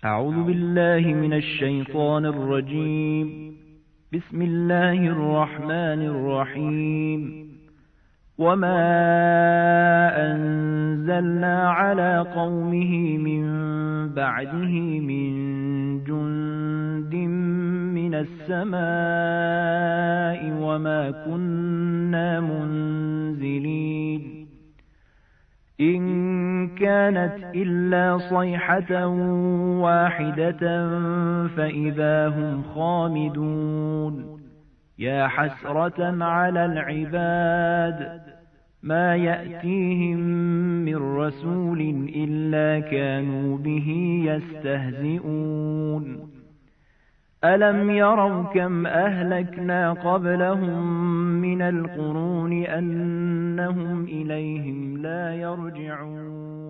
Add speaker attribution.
Speaker 1: أعوذ بالله من الشيطان الرجيم. بسم الله الرحمن الرحيم. وما أنزلنا على قومه من بعده من جند من السماء وما كنا منزلين إن كانت إلا صيحة واحدة فإذا هم خامدون. يا حسرة على العباد ما يأتيهم من رسول إلا كانوا به يستهزئون. ألم يروا كم أهلكنا قبلهم من القرون أنهم إليهم لا يرجعون.